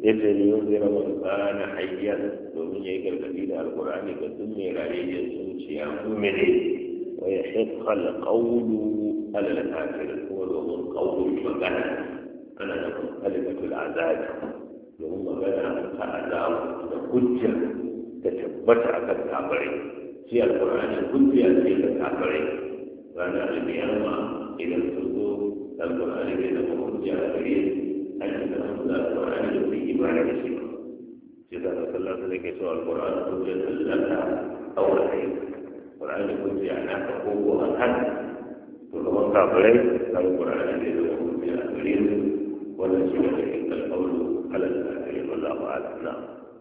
yace ne yau zai rawa kana hayyan domin yayi gargadi da alqur'ani ga duk mai rayuwar zuciya mu'mini wa yahiqqa alqawlu ala al-kafir wa domin qawlu magana ana da kalimatul azab domin magana ta azab da hujja ta tabbata akan kafirai shi alqur'ani hujja ce ga kafirai ranar alƙiyama idan sun zo alqur'ani bai zama hujja a gare an yi da alqur'ani da su imani da shi shi da sallallahu alaihi ke cewa alqur'ani hujja laka aw alayk alqur'ani hujja na ka ko ko an to kuma kafirai alqur'ani bai zama hujja a gare su wannan shi ne alqawlu ala al-kafirin wallahu a'lam na'am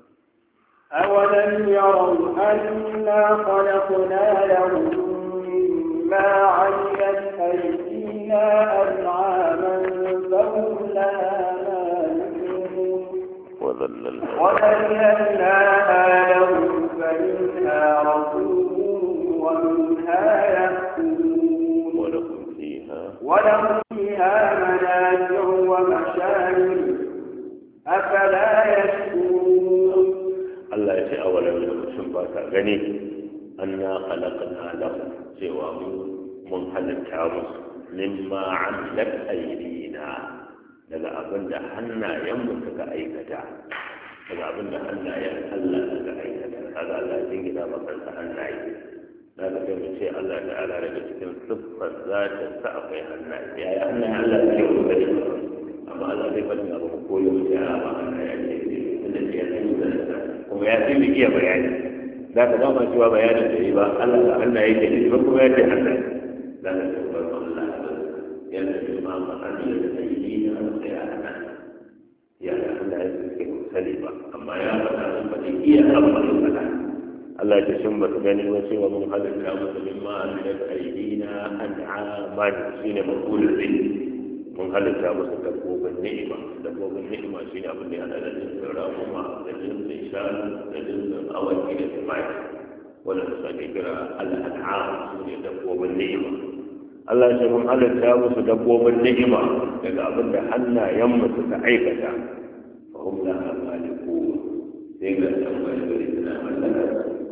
أولم يروا أنا خلقنا لهم مما عملت أيدينا أنعاما فهم لها مالكون وذللناها لهم فمنها ركوبهم ومنها يأكلون ولهم فيها منافع ومشارب أفلا يشكرون Allah ya ce a wani lokacin ba ka gani an na halakana lahu cewa mun halitta musu mimma amilat aydina daga abin da hannayenmu suka aikata daga abin da hannayen Allah suka aikata kaga Allah ya jingina maka hannaye na ga sai mu ce Allah ta'ala daga cikin siffar zata sa akwai hannaye yaya hannayen Allah suke kokari amma Allah zai faɗi abu ko yau ya ba hannaye ne inda ya yi da kuma ya fi iya bayani za ka zama cewa bayanin da yi ba Allah da Allah yake ne ba kuma ya ce Allah za ka ce ba Allah yana ce ma ba Allah da yi ne a tsaya a nan ya da Allah ya ce sani ba amma ya faɗa sun faɗi iya amfani faɗa Allah ya ce shin ba su gani ba cewa mun halitta musu mimma amilat aydina an'aman shine maqulul zai mun halitta musu dabbobin ni'ima shi ne abin da yana da jinsin raƙuma da jinsin shanu da jinsin awaki da tumaki wanda su ake kira al'an'am su ne dabbobin ni'ima Allah ya ce mun halitta musu dabbobin ni'ima daga abin da hannayenmu suka aikata fa hum la maliku sai ga san wani gari suna mallaka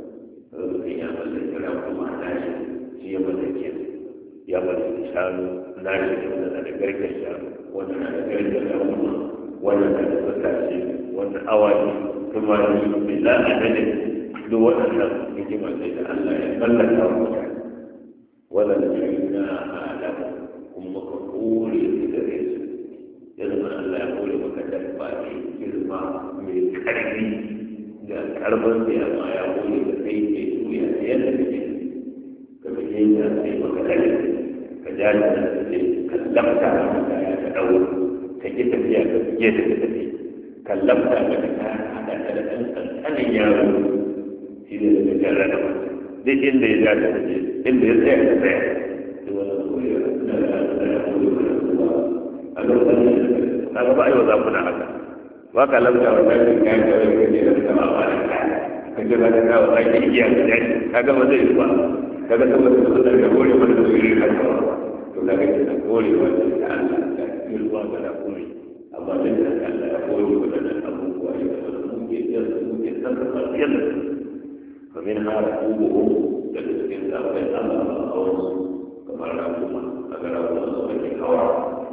su ya mallaki raƙuma nashi shi ya mallake su ya mallaki shanu nashi wanda na da garken shanu wanda na da garken shanu wanda na da tsakashi wanda awaki tumani bila adadin duk waɗannan hikima sai da Allah ya mallaka wa mutane wanda da na alamu kuma ka kore su gare su ya zama Allah ya kore maka dabba mai girma mai ƙarfi da karban da ya ma ya kore ka kai ke suya da yadda kake kamar yadda sai maka dalilin jari da take kallamta maka ya ta dawo ta ki tafiya ka fiye da ta tafi kallamta maka ta hada ta da ɗan ƙanƙanin yaro shi ne da jarra da mutum duk inda ya ja ta tafi inda ya tsaya ta tsaya da wani koyo na da koyo da kuma a lokacin da ka ba aiwa za ku na haka ba ka lamta wa ɗan kayan da wani kaje da sama ba da ka ji ba da kawo ake iya da daji ka gama zai zuwa kaga saboda da gore wani da yi haka to daga da gore wanda da Allah da kirwa da gore amma da Allah ya gore wannan abubuwa ya da muke da muke sarrafa yadda kamin har ubu da cikin zaɓen Allah a wasu kamar rakuma a ga rakuma su ake hawa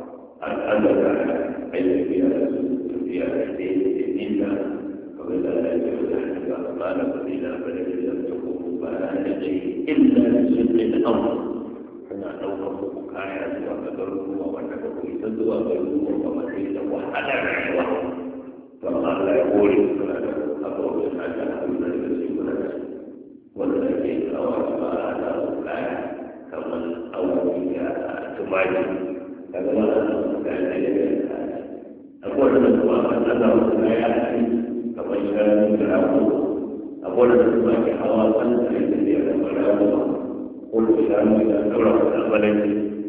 an da aiki da su tafiya da inda kamar da Allah ya ce da haka ba na fadila ba da ta kuma ba na ce illa shirkin al'amur suna ɗaukar muku kaya zuwa ga garuruwa wanda ba ku isa zuwa garuruwa ba ma sai da wahalar rayuwa to amma Allah ya kore suna da abubuwan da aka haɗa da su kuna da su wanda ake kawo ba da kaya kamar auki da tumaki kaga ba da su kaya da ya kaya akwai wanda kuma an Allah wasu kaya a cikin kamar shanu da rago akwai wanda kuma ke hawa wanda ya da rago كل شيء إذا دور الأولين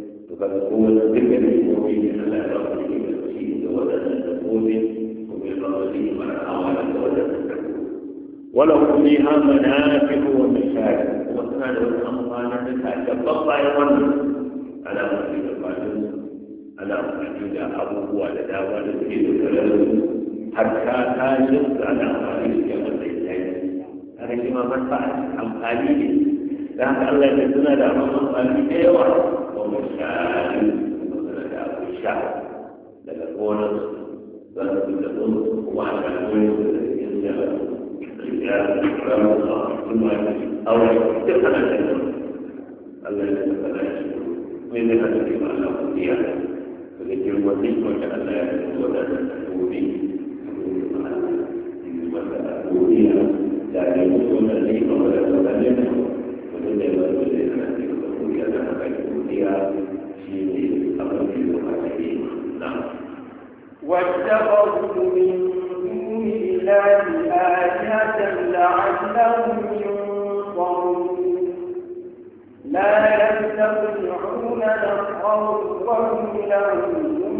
تكون تلك الأمور على رأسه المسيح ولا تكون وبالرأسه مع حوالي ولا تكون وله فيها منافع ومشاكل وكان الأموال تتبقى يوم على مسجد الفاتح على مسجد أبوه ولدا ولده hatta kashin su ana amfani da yawan da ya yi har shi ma manfa'a amfani ne da haka Allah ya suna da amfani da yawa wa mashari suna da abin sha daga gonar za su da sun kuma a kan wani da yin da ya ramu a kuma aure duk ana da yawa Allah ya suna da shi mai ne haka ne ma Allah kudiya daga girman nikon da Allah ya suna da gobe godiya da ke wannan ne kuma da wannan ne wanda ne ba da ne na ce godiya da haka godiya shi ne abin da ya ce na واتخذوا من دون الله آلهة لعلهم ينصرون لا يستطيعون نصرهم وهم لهم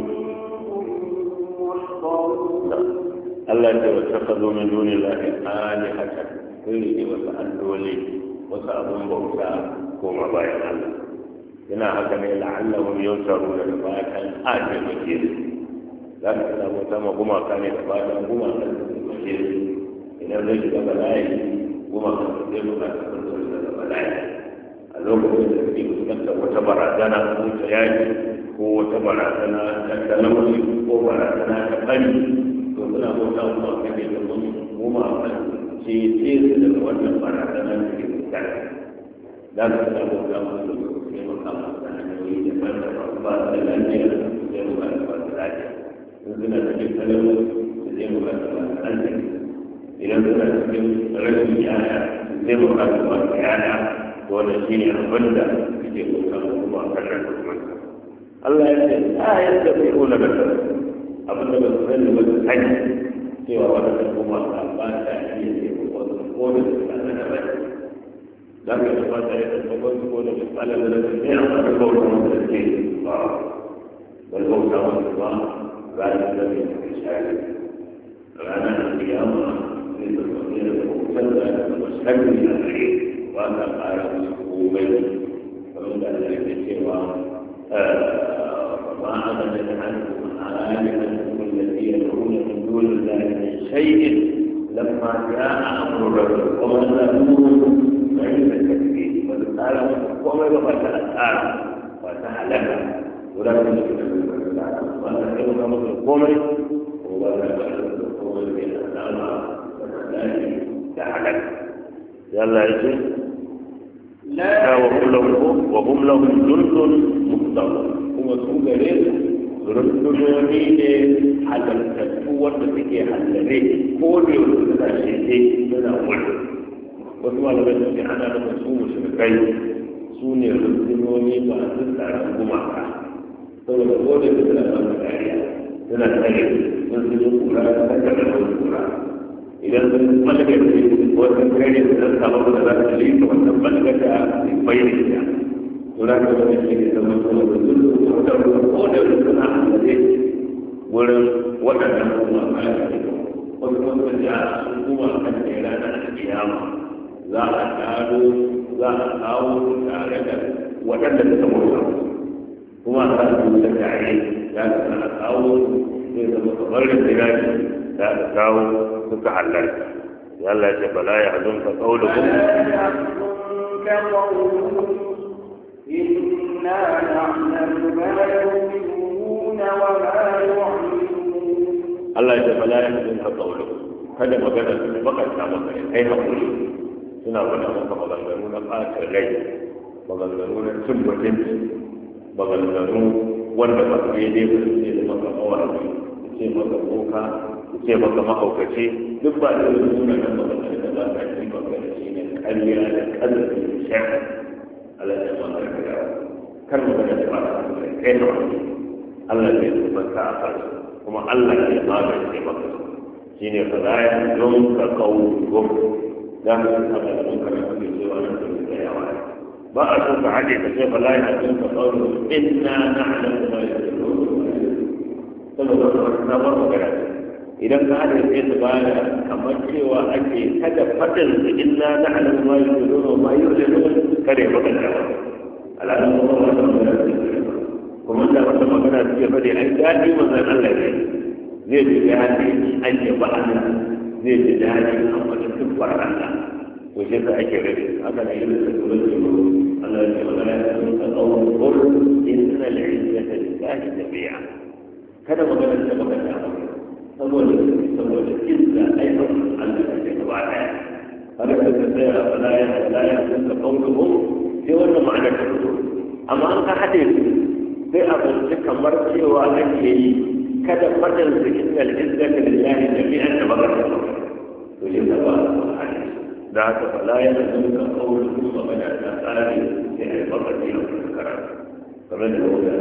محضرون Allah ce wa takazo min duni lahi alihatan kulli ne wasu alloli wasu abun bauta koma bayan Allah yana haka ne la'allahum yunsaruna da fatan ajin make su za ka samu ta gumaka ne da fatan gumaka su make su idan zai shiga bala'i gumaka su zai bukata su zai shiga bala'i a lokacin da suke fuskantar wata barazana ko ta yaki ko wata barazana ta talauci ko barazana ta bani to suna bauta kuma kan ne da mun goma a ce su daga wannan barazana da ke fuskanta za su suna bauta kuma da su ne makama da hanyoyi da ban da ba su da lafiya su zai mu ba su lafiya in suna cikin talauci su zai mu ba su lafiya idan suna cikin rashin yaya su zai mu ba su yaya to wannan shi ne abin da suke bauta kuma kan nan kuma Allah ya ce a yadda bai kula da abin da ba su sani ba su sani cewa wadda kuma ba ta iya ce ko da su kana da bai za ka yi ba ta yi da sabon ko da misali da da ne a wani bauta wanda ke ba wani bauta wanda ba ranar da mai tafi shari ranar da kiyama ne da sauye da bautar da da masarri a gare ba ta ƙara musu komai kamar da Allah ya cewa ما أغنت عنهم آلهتهم التي يدعون من دون الله من شيء لما جاء أمر الرسول ومن لهم فإن التكبير والآل وما يبقى الآل وتعلم ولا تشرك بالله وتعلم أمر القومي ولا تشرك القومي بين الأمر والله تعلم يلا يجي لا وهم لهم جند مختار kuma su gare su rundunoni ne halartattu wanda suke hallare ko da yau suna sheke suna wani wasu malamai su ce ana da su mushrikai su ne rundunoni ba su tsaron gumaka saboda ko da su suna samun kariya suna tsare sun su yi kura da saka da wani kura idan sun malakar ne wasu kare su zan samu da za su lika wannan malakar da bai da ita kura da wani shi ne zama kuma da ko da suna hannare wurin waɗannan kuma kayan wasu kuma ja sun kuma kan da ranar kiyama za a kawo tare da waɗanda suka mutu kuma za su da tare za su na kawo zai zama kamar da ziraji za su kawo suka halarta ya Allah ce bala ya hazun ka kaulukum إنا نعلم ما يؤمنون وما يعلمون الله يتفلا يحزنك قوله kada magana su ne bakanta maka ne kai haƙuri suna faɗa maka maganganu na ɓata rai maganganu na cin mutunci maganganu wanda ba su daidai ba su ce maka mawaki su ce maka boka su ce maka mahaukaci duk ba da wani nuna nan maganganu da ba ka ci maka da shi ne ƙarya da ƙarfi da shafi Allah ya maka da kan magana da ba ta kai da wani Allah ya tabbata a kansu kuma Allah ya magance maka shine fa da ya don ka kawo da mu saba da mun karanta da cewa nan da yawa ba a so ka haɗe ka sai fa la ya don ka kawo inna na'lamu ma yaqulun saboda na ba magana idan ka haɗe sai su bada kamar cewa ake kada fadin su inna na'lamu ma yaqulun wa ma yu'linun kare magana alalan kuma wannan magana kuma da wata magana suke faɗi ai daɗi manzon Allah ne zai ji daɗi an yaba Allah zai ji daɗi an wata tuffar Allah to shi sa ake rabe haka na yin da kuma ce Allah ya ce wa la yasmuka qawlun inna al-izzata lillahi jami'a kada magana ta magana saboda izza aikin Allah ya gaba daya haka da tsaya wala yasmuka qawluhum sai wannan ma'anar ta fito amma an ka hade su sai abin kamar cewa ake yi kada fadin su inna al-izzata lillahi jami'an da magana to shi da ba da haka fala yasmuka qawluhum wa bada ta tsari sai ai bakati a karatu kamar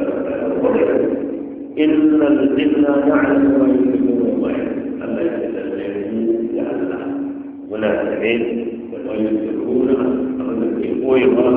da إن الإنا نعلم ما يكذبون وما يكذبون الله يتدلل لله ولا تبين وما يكذبون أمن يقوي وما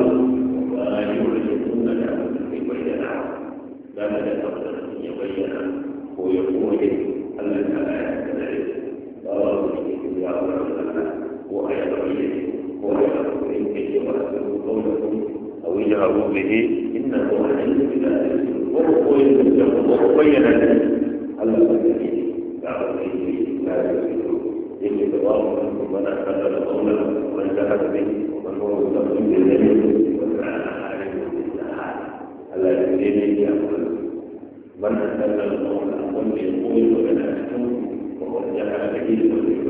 يعلمون لهم يبين لا تقدر أن يبين هو يقوي الله تعالى يتدلل الله يكذب يا الله هو يبين هو يقوي كيف يرسل قولكم أو يجهروا به إنه عليم بلا وهو بين ذلك على الذي لا يؤمن إلا الله من أخذ قولا ومن جهل به ومن هو مستقيم بالذنب وكان عالم بالسهاد على الذي يقول من أخذ القول ومن يقول ومن أحكم ومن جهل به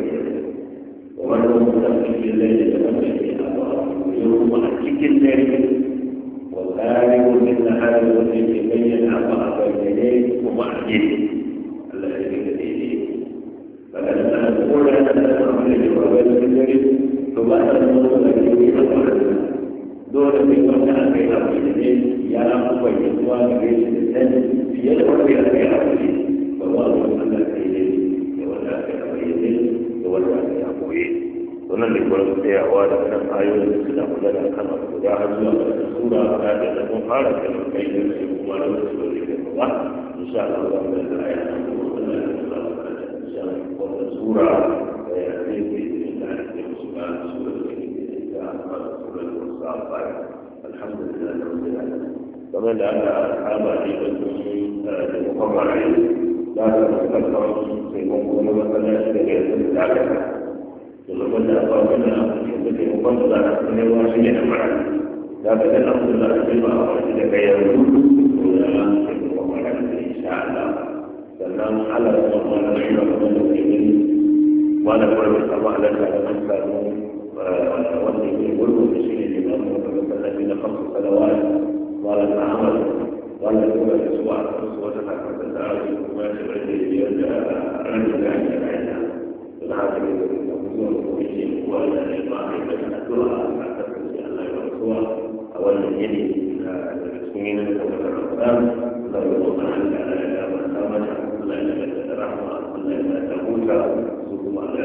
ومن هو مستقيم بالذنب ومن يوم أحكي الذنب والآلم من هذا الذي يبين أعضاء بينيه ومعجزه الذي يبين فلما نقول أن نسمع الجواب الجديد فبعد الموت الذي يبين دون في وقتها بين بينيه يا أبو يسوع بين الإنسان في يده في أبيه فالله أن بينيه يولى في بينيه يولى في أبويه wannan da kuma tsayawa da kan ayoyin da suna magana kan abu da har zuwa ga sura da da kun fara da kai da shi kuma da su da ke ba insha Allah za mu da aya ta kuma Allah ya tsara da insha Allah wannan sura da ya ce da ke musu ba sura da ke da sura da safa alhamdulillah rabbil alamin kamar da aka saba ne da kuma da da da sai mun kuma wannan da ke da ومن أقامنا يمكن أن يفضل من الواشي نمرا لكن الأمر لا يجب أن يجب ولا يجب إن شاء الله سلام على الله نحن من المسلمين وأنا أقول الله لك من كانوا والذين يقولوا بشيء الإمام الذين 5 صلوات قال العمل قال يقول يسوع وتحكم الدعوة وما شبه يرجع رجل عن العالم ويجب وأن يطاعم الدعاء أعتقد أن الله يرسوها أولا يلي المسلمين كما الرسام لا يوضع على من آمن الله إلا تترحم الله إلا تموت سوكم على